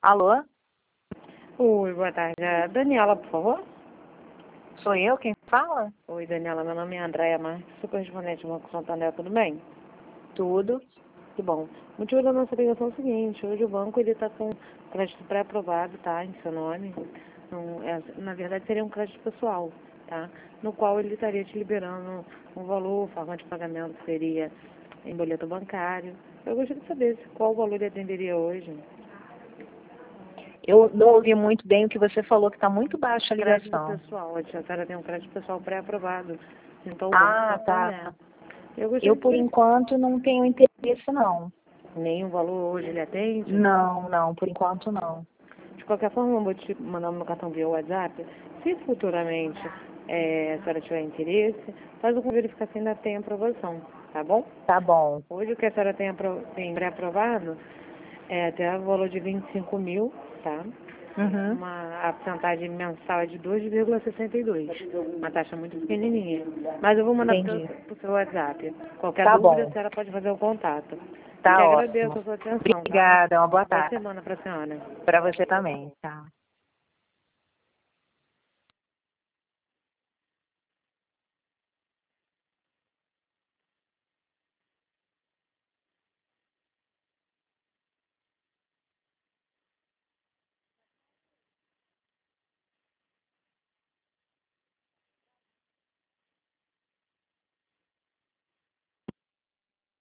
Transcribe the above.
Alô? Oi, boa tarde. É Daniela, por favor. Sou eu quem fala? Oi, Daniela, meu nome é Andréia Marques, sou correspondente do Banco Santander, tudo bem? Tudo. Que bom. O motivo da nossa ligação é o seguinte, hoje o banco ele está com crédito pré-aprovado, tá, em seu nome. Então, na verdade seria um crédito pessoal, tá? No qual ele estaria te liberando um valor, forma de pagamento seria em boleto bancário. Eu gostaria de saber qual valor ele atenderia hoje. Eu não ouvi muito bem o que você falou, que está muito baixa a Crédito ligação. pessoal, a senhora tem um crédito pessoal pré-aprovado. Então o Banco Ah, Santander. tá. Eu Eu, gostaria de por saber enquanto, não tenho interesse, não. nenhum valor hoje ele atende. Não, por enquanto não. De qualquer forma, eu vou te mandar meu cartão via WhatsApp. Se futuramente a senhora tiver interesse, faz uma verificação se ainda tem aprovação, tá bom? Tá bom. Hoje o que a senhora tem pré-aprovado é até o valor de 25 mil, tá? Uhum. A porcentagem mensal é de 2,62. Uma taxa muito pequenininha. Mas eu vou mandar para Entendi. o seu WhatsApp. Qualquer Tá dúvida, a bom. senhora pode fazer o contato. Te Tá agradeço ótimo. a sua atenção, tá? Obrigada. Uma boa Boa tarde. semana para a senhora. Para você também. Tá.